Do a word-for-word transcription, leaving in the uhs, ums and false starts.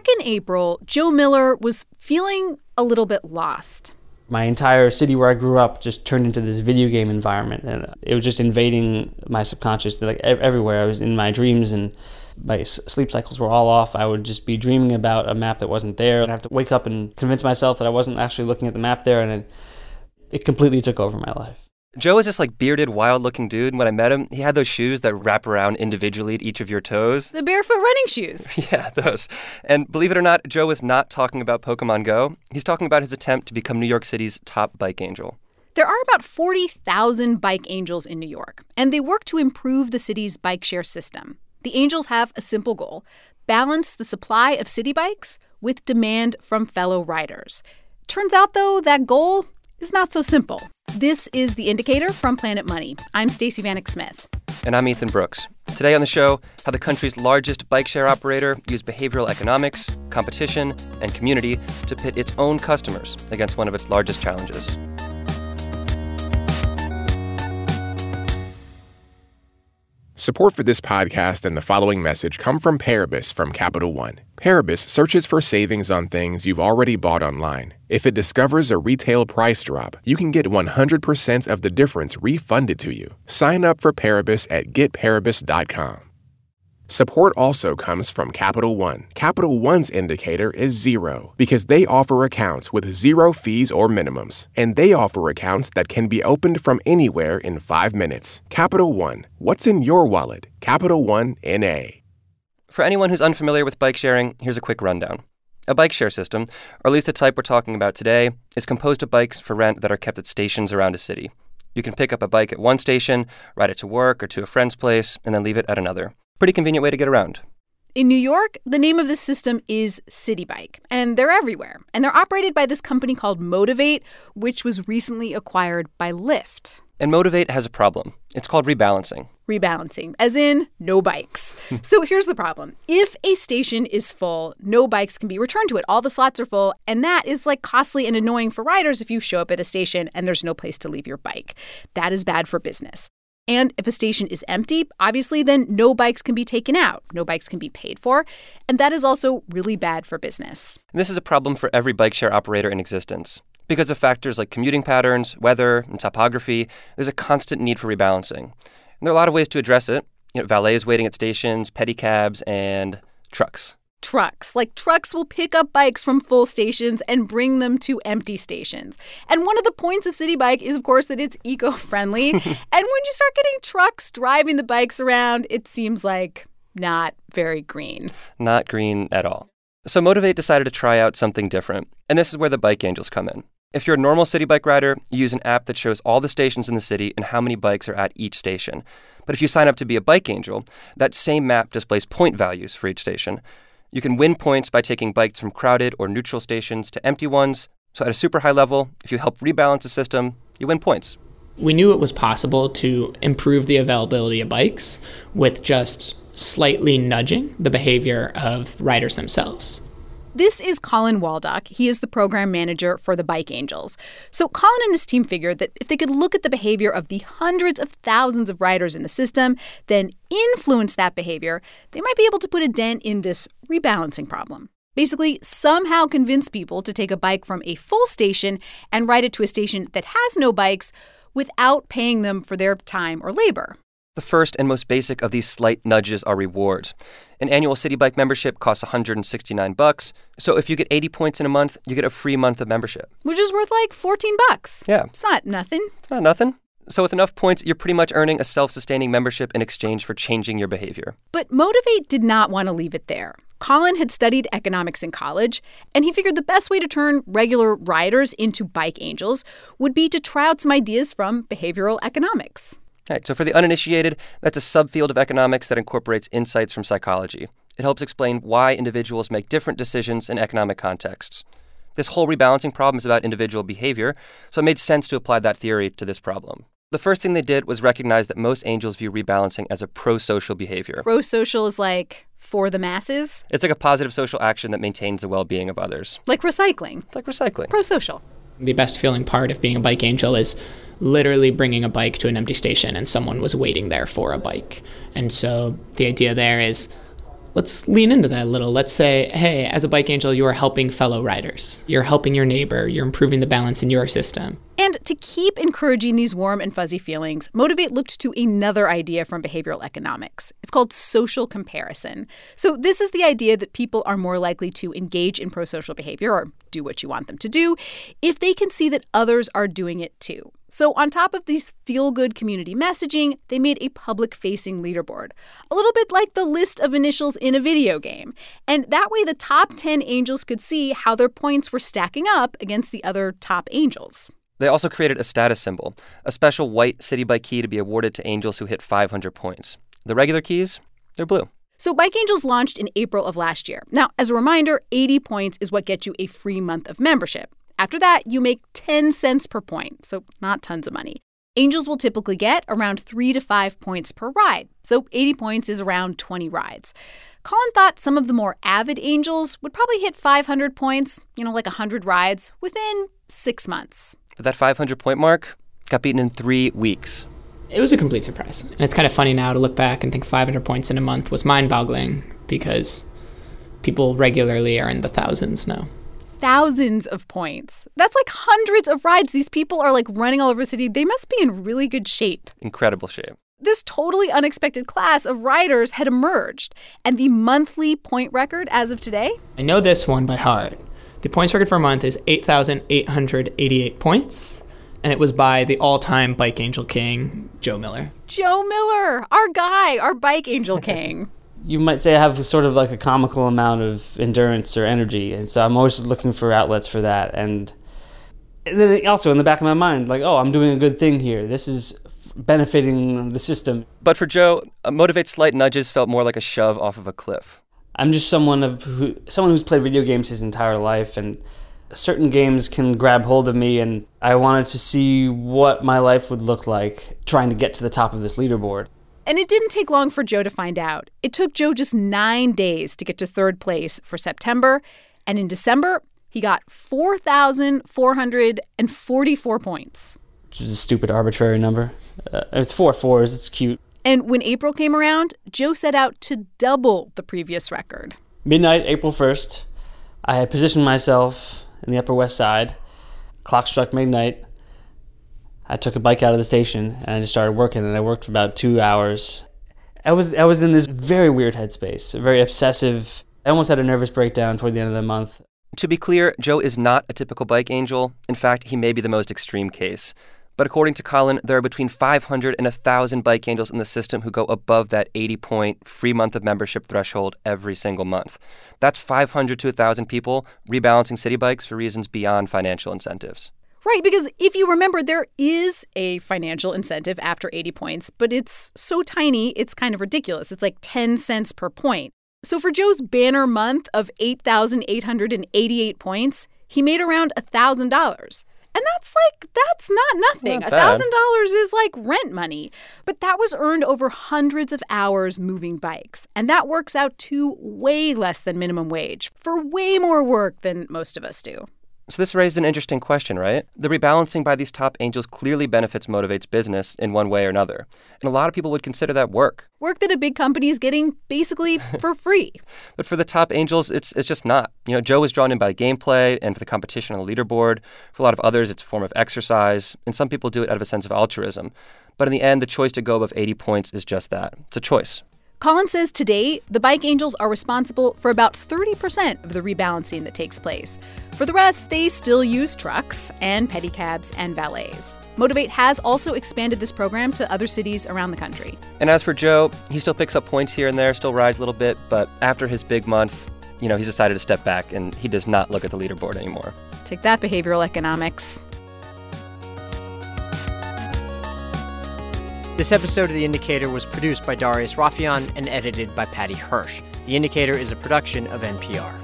Back in April, Joe Miller was feeling a little bit lost. My entire city where I grew up just turned into this video game environment, and it was just invading my subconscious, like everywhere. I was in my dreams, and my sleep cycles were all off. I would just be dreaming about a map that wasn't there, and I'd have to wake up and convince myself that I wasn't actually looking at the map there, and it, it completely took over my life. Joe is this like bearded, wild-looking dude. And when I met him, he had those shoes that wrap around individually at each of your toes. The barefoot running shoes. Yeah, those. And believe it or not, Joe is not talking about Pokemon Go. He's talking about his attempt to become New York City's top bike angel. There are about forty thousand bike angels in New York, and they work to improve the city's bike share system. The angels have a simple goal: balance the supply of city bikes with demand from fellow riders. Turns out, though, that goal is not so simple. This is The Indicator from Planet Money. I'm Stacey Vanek Smith. And I'm Ethan Brooks. Today on the show, how the country's largest bike share operator used behavioral economics, competition, and community to pit its own customers against one of its largest challenges. Support for this podcast and the following message come from Paribus from Capital One. Paribus searches for savings on things you've already bought online. If it discovers a retail price drop, you can get one hundred percent of the difference refunded to you. Sign up for Paribus at get paribus dot com. Support also comes from Capital One. Capital One's indicator is zero because they offer accounts with zero fees or minimums, and they offer accounts that can be opened from anywhere in five minutes. Capital One, what's in your wallet? Capital One N A. For anyone who's unfamiliar with bike sharing, here's a quick rundown. A bike share system, or at least the type we're talking about today, is composed of bikes for rent that are kept at stations around a city. You can pick up a bike at one station, ride it to work or to a friend's place, and then leave it at another. Pretty convenient way to get around. In New York, the name of this system is City Bike, and they're everywhere. And they're operated by this company called Motivate, which was recently acquired by Lyft. And Motivate has a problem. It's called rebalancing. Rebalancing, as in no bikes. So here's the problem. If a station is full, no bikes can be returned to it. All the slots are full, and that is like costly and annoying for riders if you show up at a station and there's no place to leave your bike. That is bad for business. And if a station is empty, obviously then no bikes can be taken out. No bikes can be paid for. And that is also really bad for business. And this is a problem for every bike share operator in existence. Because of factors like commuting patterns, weather, and topography, there's a constant need for rebalancing. And there are a lot of ways to address it. You know, valets waiting at stations, pedicabs, and trucks. Trucks. Like, trucks will pick up bikes from full stations and bring them to empty stations. And one of the points of City Bike is, of course, that it's eco-friendly. And when you start getting trucks driving the bikes around, it seems like not very green. Not green at all. So Motivate decided to try out something different. And this is where the bike angels come in. If you're a normal City Bike rider, you use an app that shows all the stations in the city and how many bikes are at each station. But if you sign up to be a bike angel, that same map displays point values for each station. You can win points by taking bikes from crowded or neutral stations to empty ones. So at a super high level, if you help rebalance the system, you win points. We knew it was possible to improve the availability of bikes with just slightly nudging the behavior of riders themselves. This is Colin Waldock. He is the program manager for the Bike Angels. So Colin and his team figured that if they could look at the behavior of the hundreds of thousands of riders in the system, then influence that behavior, they might be able to put a dent in this rebalancing problem. Basically, somehow convince people to take a bike from a full station and ride it to a station that has no bikes without paying them for their time or labor. The first and most basic of these slight nudges are rewards. An annual City Bike membership costs one hundred sixty-nine bucks. So if you get eighty points in a month, you get a free month of membership. Which is worth like fourteen bucks. Yeah. It's not nothing. It's not nothing. So with enough points, you're pretty much earning a self-sustaining membership in exchange for changing your behavior. But Motivate did not want to leave it there. Colin had studied economics in college, and he figured the best way to turn regular riders into bike angels would be to try out some ideas from behavioral economics. All right, so for the uninitiated, that's a subfield of economics that incorporates insights from psychology. It helps explain why individuals make different decisions in economic contexts. This whole rebalancing problem is about individual behavior, so it made sense to apply that theory to this problem. The first thing they did was recognize that most angels view rebalancing as a pro-social behavior. Pro-social is like for the masses? It's like a positive social action that maintains the well-being of others. Like recycling? It's like recycling. Pro-social. The best feeling part of being a bike angel is literally bringing a bike to an empty station and someone was waiting there for a bike. And so the idea there is let's lean into that a little. Let's say, hey, as a bike angel, you are helping fellow riders. You're helping your neighbor. You're improving the balance in your system. And to keep encouraging these warm and fuzzy feelings, Motivate looked to another idea from behavioral economics. It's called social comparison. So this is the idea that people are more likely to engage in prosocial behavior, or do what you want them to do, if they can see that others are doing it too. So on top of these feel-good community messaging, they made a public-facing leaderboard, a little bit like the list of initials in a video game. And that way the top ten angels could see how their points were stacking up against the other top angels. They also created a status symbol, a special white City Bike key to be awarded to angels who hit five hundred points. The regular keys, they're blue. So Bike Angels launched in April of last year. Now, as a reminder, eighty points is what gets you a free month of membership. After that, you make ten cents per point, so not tons of money. Angels will typically get around three to five points per ride, so eighty points is around twenty rides. Colin thought some of the more avid angels would probably hit five hundred points, you know, like one hundred rides, within six months. But that five hundred point mark got beaten in three weeks. It was a complete surprise. And it's kind of funny now to look back and think five hundred points in a month was mind-boggling because people regularly are in the thousands now. Thousands of points. That's like hundreds of rides. These people are like running all over the city. They must be in really good shape. Incredible shape. This totally unexpected class of riders had emerged. And the monthly point record as of today? I know this one by heart. The points record for a month is eight thousand eight hundred eighty-eight points. And it was by the all-time Bike Angel King, Joe Miller. Joe Miller, our guy, our Bike Angel King. You might say I have sort of like a comical amount of endurance or energy, and so I'm always looking for outlets for that. And, and then also in the back of my mind, like, oh, I'm doing a good thing here. This is benefiting the system. But for Joe, Motivate's slight nudges felt more like a shove off of a cliff. I'm just someone of who, someone who's played video games his entire life, and certain games can grab hold of me, and I wanted to see what my life would look like trying to get to the top of this leaderboard. And it didn't take long for Joe to find out. It took Joe just nine days to get to third place for September, and in December, he got four thousand four hundred forty-four points. Which is a stupid arbitrary number. Uh, it's four fours, it's cute. And when April came around, Joe set out to double the previous record. Midnight, April first, I had positioned myself in the Upper West Side. Clock struck midnight. I took a bike out of the station and I just started working, and I worked for about two hours. I was I was in this very weird headspace, very obsessive. I almost had a nervous breakdown toward the end of the month. To be clear, Joe is not a typical bike angel. In fact, he may be the most extreme case. But according to Colin, there are between five hundred and one thousand bike angels in the system who go above that eighty-point free month of membership threshold every single month. That's five hundred to one thousand people rebalancing city bikes for reasons beyond financial incentives. Right, because if you remember, there is a financial incentive after eighty points, but it's so tiny, it's kind of ridiculous. It's like ten cents per point. So for Joe's banner month of eight thousand eight hundred eighty-eight points, he made around one thousand dollars. And that's like, that's not nothing. Not one thousand dollars is like rent money. But that was earned over hundreds of hours moving bikes. And that works out to way less than minimum wage for way more work than most of us do. So this raised an interesting question, right? The rebalancing by these top angels clearly benefits Motivate's business in one way or another. And a lot of people would consider that work. Work that a big company is getting basically for free. But for the top angels, it's it's just not. You know, Joe was drawn in by gameplay and for the competition on the leaderboard. For a lot of others, it's a form of exercise. And some people do it out of a sense of altruism. But in the end, the choice to go above eighty points is just that. It's a choice. Colin says today, the Bike Angels are responsible for about thirty percent of the rebalancing that takes place. For the rest, they still use trucks and pedicabs and valets. Motivate has also expanded this program to other cities around the country. And as for Joe, he still picks up points here and there, still rides a little bit, but after his big month, you know, he's decided to step back and he does not look at the leaderboard anymore. Take that, behavioral economics. This episode of The Indicator was produced by Darius Rafieyan and edited by Patty Hirsch. The Indicator is a production of N P R.